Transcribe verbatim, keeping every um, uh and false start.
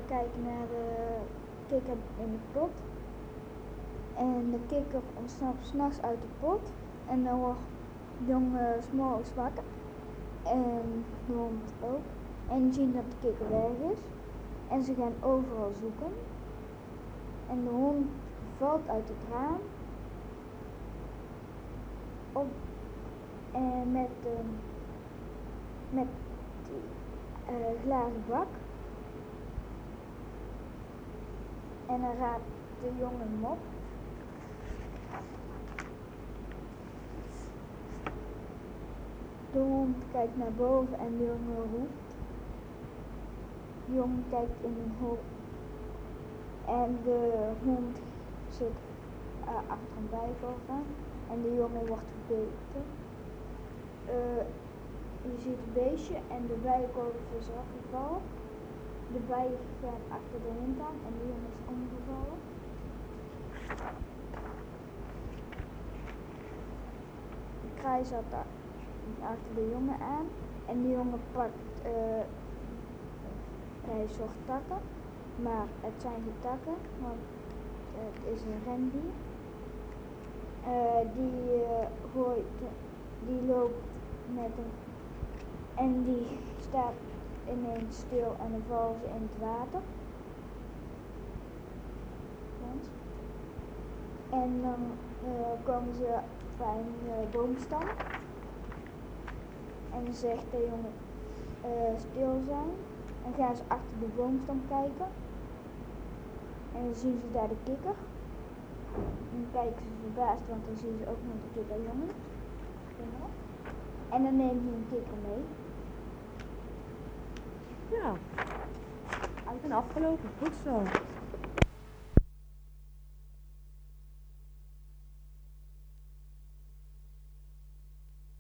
kijken naar de kikker in de pot. En de kikker ontsnapt 's nachts uit de pot. En dan wordt de jongen 's morgens wakker. En de hond ook. En die zien dat de kikker weg is. En ze gaan overal zoeken. En de hond valt uit het raam. Op, en met een met uh, glazen bak. En dan raapt de jongen hem op. De hond kijkt naar boven en de jongen roept. De jongen kijkt in een hol. En de hond zit uh, achter een bijkorf en de jongen wordt gebeten. Uh, je ziet het beestje en de bijenkorf is afgevallen. De bijen gaan achter de hond aan en de jongen is omgevallen. De kraai zat daar achter de jongen aan en de jongen pakt, uh, hij zocht takken, maar het zijn geen takken, want het is een rendier. Uh, die uh, gooit, die loopt met een en die staat ineens stil en dan vallen ze in het water. En dan uh, komen ze bij een uh, boomstam. En dan zegt de jongen uh, stil zijn. En gaan ze achter de boomstam kijken. En dan zien ze daar de kikker. En dan kijken ze verbaasd, want dan zien ze ook nog de kikkerjongen. En dan neemt hij een kikker mee. Ja, ik ben afgelopen. Goed zo.